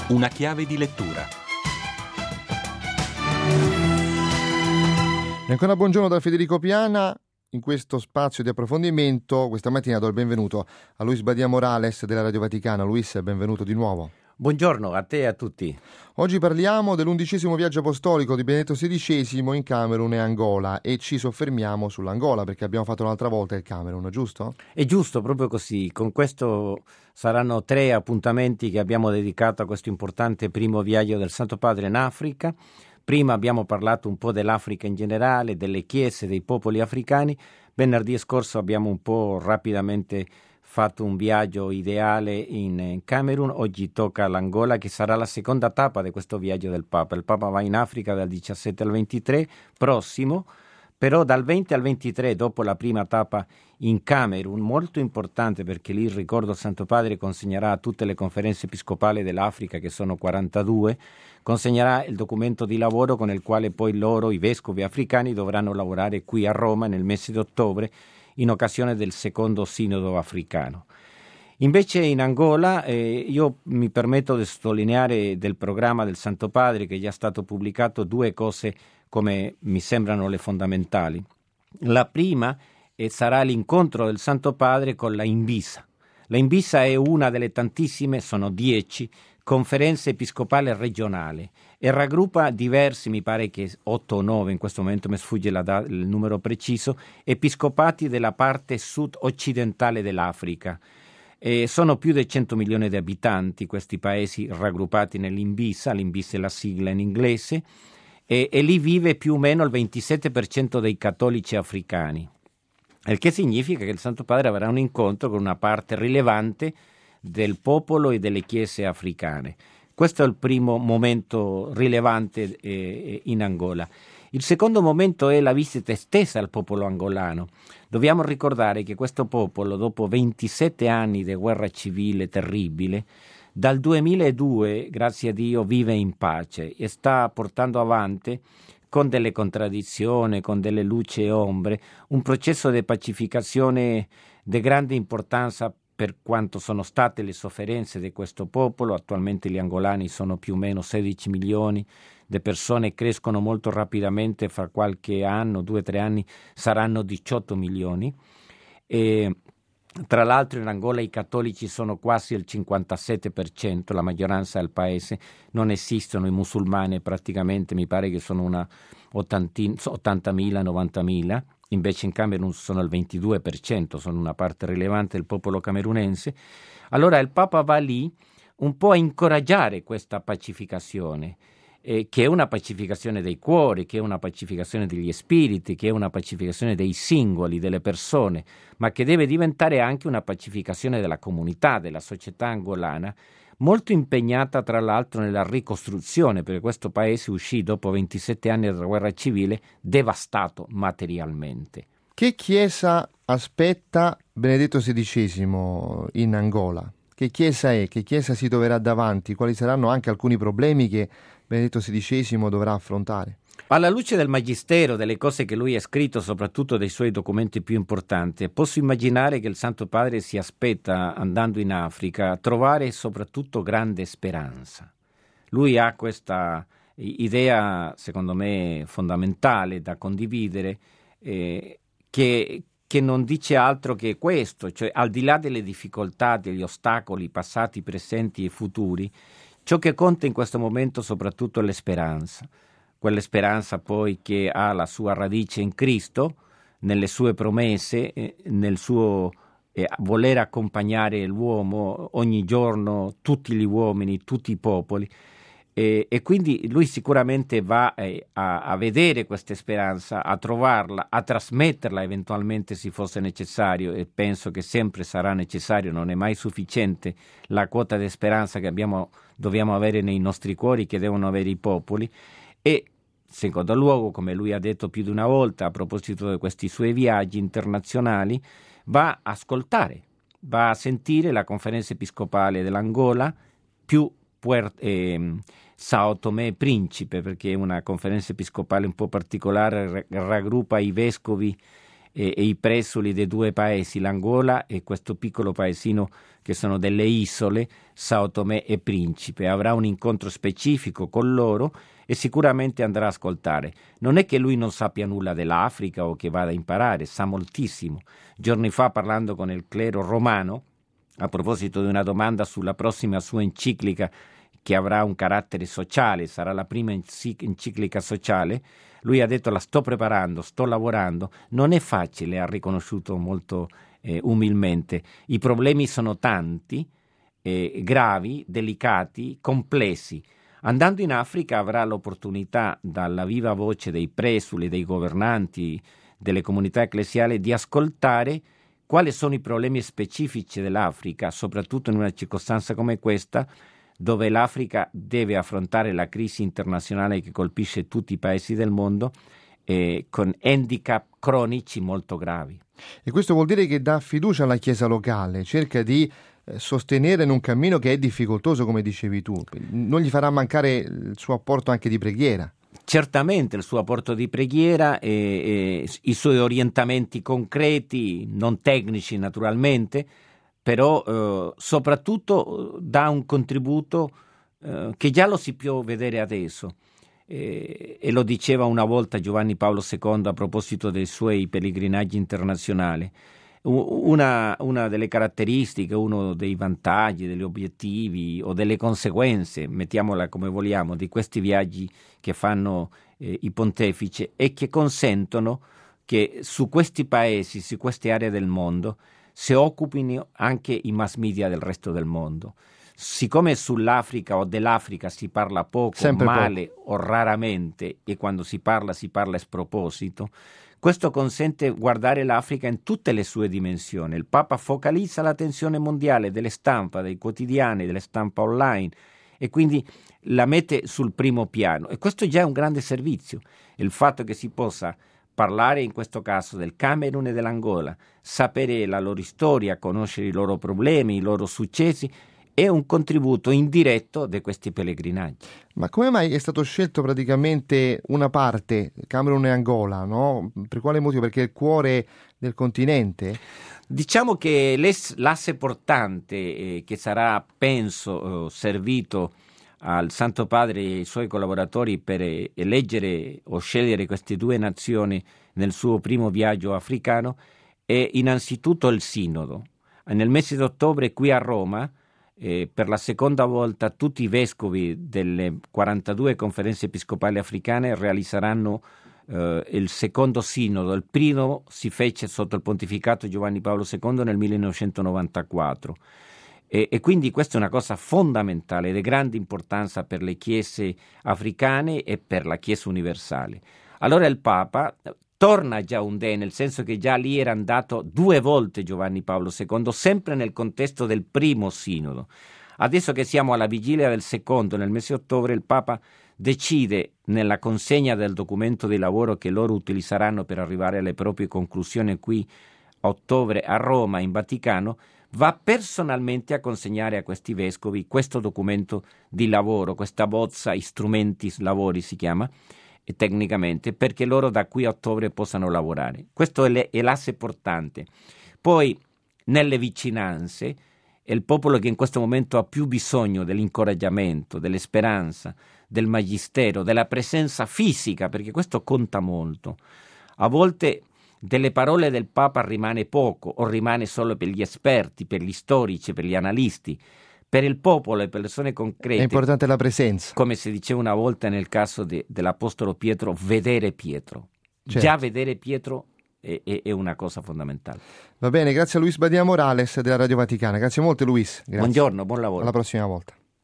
Una chiave di lettura. E ancora buongiorno da Federico Piana. In questo spazio di approfondimento questa mattina do il benvenuto a Luis Badia Morales della Radio Vaticana. Luis, benvenuto di nuovo. Buongiorno a te e a tutti. Oggi parliamo dell'11° viaggio apostolico di Benedetto XVI in Camerun e Angola e ci soffermiamo sull'Angola perché abbiamo fatto un'altra volta il Camerun, giusto? È giusto, proprio così. Con questo saranno 3 appuntamenti che abbiamo dedicato a questo importante primo viaggio del Santo Padre in Africa. Prima abbiamo parlato un po' dell'Africa in generale, delle chiese, dei popoli africani. Venerdì scorso abbiamo un po' rapidamente fatto un viaggio ideale in Camerun. Oggi tocca l'Angola, che sarà la seconda tappa di questo viaggio del Papa. Il Papa va in Africa dal 17 al 23 prossimo, però dal 20 al 23, dopo la prima tappa in Camerun, molto importante perché lì, ricordo, il Santo Padre consegnerà a tutte le conferenze episcopali dell'Africa, che sono 42, consegnerà il documento di lavoro con il quale poi loro, i vescovi africani, dovranno lavorare qui a Roma nel mese di ottobre, in occasione del secondo sinodo africano. Invece in Angola io mi permetto di sottolineare del programma del Santo Padre, che è già stato pubblicato, 2 cose come mi sembrano le fondamentali. La prima sarà l'incontro del Santo Padre con la Invisa. La Invisa è una delle tantissime, sono 10, conferenze episcopali regionali e raggruppa diversi, mi pare che 8 o 9, in questo momento mi sfugge il numero preciso, episcopati della parte sud-occidentale dell'Africa. Sono più di 100 milioni di abitanti questi paesi raggruppati nell'Invisa, l'Invisa è la sigla in inglese, e lì vive più o meno il 27% dei cattolici africani, il che significa che il Santo Padre avrà un incontro con una parte rilevante del popolo e delle chiese africane. Questo è il primo momento rilevante in Angola. Il secondo momento è la visita estesa al popolo angolano. Dobbiamo ricordare che questo popolo, dopo 27 anni di guerra civile terribile, dal 2002, grazie a Dio, vive in pace e sta portando avanti, con delle contraddizioni, con delle luci e ombre, un processo di pacificazione di grande importanza per quanto sono state le sofferenze di questo popolo. Attualmente gli angolani sono più o meno 16 milioni di persone, crescono molto rapidamente, fra qualche anno, 2-3 anni, saranno 18 milioni. E tra l'altro in Angola i cattolici sono quasi il 57%, la maggioranza del paese, non esistono i musulmani praticamente, mi pare che sono una 80.000, 90.000, invece in Camerun sono il 22%, sono una parte rilevante del popolo camerunense. Allora il Papa va lì un po' a incoraggiare questa pacificazione, che è una pacificazione dei cuori, che è una pacificazione degli spiriti, che è una pacificazione dei singoli, delle persone, ma che deve diventare anche una pacificazione della comunità, della società angolana, molto impegnata tra l'altro nella ricostruzione, perché questo paese uscì dopo 27 anni della guerra civile devastato materialmente. Che chiesa aspetta Benedetto XVI in Angola? Che chiesa è? Che chiesa si troverà davanti? Quali saranno anche alcuni problemi che Benedetto XVI dovrà affrontare? Alla luce del magistero, delle cose che lui ha scritto, soprattutto dei suoi documenti più importanti, posso immaginare che il Santo Padre si aspetta, andando in Africa, a trovare soprattutto grande speranza. Lui ha questa idea, secondo me, fondamentale da condividere, che non dice altro che questo, cioè al di là delle difficoltà, degli ostacoli passati, presenti e futuri, ciò che conta in questo momento soprattutto è l'esperanza. Quella speranza poi che ha la sua radice in Cristo, nelle sue promesse, nel suo voler accompagnare l'uomo ogni giorno, tutti gli uomini, tutti i popoli. E quindi lui sicuramente va a vedere questa speranza, a trovarla, a trasmetterla eventualmente se fosse necessario, e penso che sempre sarà necessario, non è mai sufficiente la quota di speranza che dobbiamo avere nei nostri cuori, che devono avere i popoli. E secondo luogo, come lui ha detto più di una volta a proposito di questi suoi viaggi internazionali, va a ascoltare, va a sentire la conferenza episcopale dell'Angola, più Sao Tomé e Principe, perché è una conferenza episcopale un po' particolare, raggruppa i vescovi e i presuli dei due paesi, l'Angola e questo piccolo paesino che sono delle isole, Sao Tomé e Principe. Avrà un incontro specifico con loro e sicuramente andrà a ascoltare. Non è che lui non sappia nulla dell'Africa o che vada a imparare, sa moltissimo. Giorni fa, parlando con il clero romano, a proposito di una domanda sulla prossima sua enciclica che avrà un carattere sociale, sarà la prima enciclica sociale, lui ha detto: la sto preparando, sto lavorando. Non è facile, ha riconosciuto molto umilmente. I problemi sono tanti, gravi, delicati, complessi. Andando in Africa avrà l'opportunità, dalla viva voce dei presuli, dei governanti, delle comunità ecclesiali, di ascoltare quali sono i problemi specifici dell'Africa, soprattutto in una circostanza come questa, dove l'Africa deve affrontare la crisi internazionale che colpisce tutti i paesi del mondo, con handicap cronici molto gravi. E questo vuol dire che dà fiducia alla Chiesa locale, cerca di sostenere in un cammino che è difficoltoso, come dicevi tu. Non gli farà mancare il suo apporto anche di preghiera. Certamente il suo apporto di preghiera e i suoi orientamenti concreti, non tecnici naturalmente, però soprattutto dà un contributo che già lo si può vedere adesso. E lo diceva una volta Giovanni Paolo II a proposito dei suoi pellegrinaggi internazionali. Una delle caratteristiche, uno dei vantaggi, degli obiettivi o delle conseguenze, mettiamola come vogliamo, di questi viaggi che fanno i pontefici è che consentono che su questi paesi, su queste aree del mondo, si occupino anche i mass media del resto del mondo. Siccome sull'Africa o dell'Africa si parla poco, sempre male poco, o raramente, e quando si parla a sproposito, questo consente di guardare l'Africa in tutte le sue dimensioni. Il Papa focalizza l'attenzione mondiale delle stampa, dei quotidiani, delle stampa online, e quindi la mette sul primo piano. E questo già è un grande servizio. Il fatto che si possa parlare in questo caso del Camerun e dell'Angola, sapere la loro storia, conoscere i loro problemi, i loro successi, è un contributo indiretto di questi pellegrinaggi. Ma come mai è stato scelto praticamente una parte, Camerun e Angola, no? Per quale motivo? Perché è il cuore del continente? Diciamo che l'asse portante che sarà, penso, servito al Santo Padre e ai suoi collaboratori per eleggere o scegliere queste due nazioni nel suo primo viaggio africano è innanzitutto il Sinodo. Nel mese di ottobre qui a Roma, per la seconda volta tutti i vescovi delle 42 conferenze episcopali africane realizzeranno il secondo sinodo. Il primo si fece sotto il pontificato di Giovanni Paolo II nel 1994 e quindi questa è una cosa fondamentale, di grande importanza per le chiese africane e per la Chiesa universale. Allora il Papa torna a Yaoundé, nel senso che già lì era andato 2 volte Giovanni Paolo II, sempre nel contesto del primo sinodo. Adesso che siamo alla vigilia del secondo, nel mese di ottobre, il Papa decide, nella consegna del documento di lavoro che loro utilizzeranno per arrivare alle proprie conclusioni qui a ottobre a Roma, in Vaticano, va personalmente a consegnare a questi vescovi questo documento di lavoro, questa bozza Instrumentis Lavori si chiama, e tecnicamente, perché loro da qui a ottobre possano lavorare. Questo è l'asse portante. Poi, nelle vicinanze, è il popolo che in questo momento ha più bisogno dell'incoraggiamento, dell'esperanza, del magistero, della presenza fisica, perché questo conta molto. A volte delle parole del Papa rimane poco, o rimane solo per gli esperti, per gli storici, per gli analisti. Per il popolo e per le persone concrete è importante la presenza. Come si diceva una volta nel caso dell'Apostolo Pietro, vedere Pietro. Certo. Già vedere Pietro è una cosa fondamentale. Va bene, grazie a Luis Badia Morales della Radio Vaticana. Grazie molte Luis. Grazie. Buongiorno, buon lavoro. Alla prossima volta.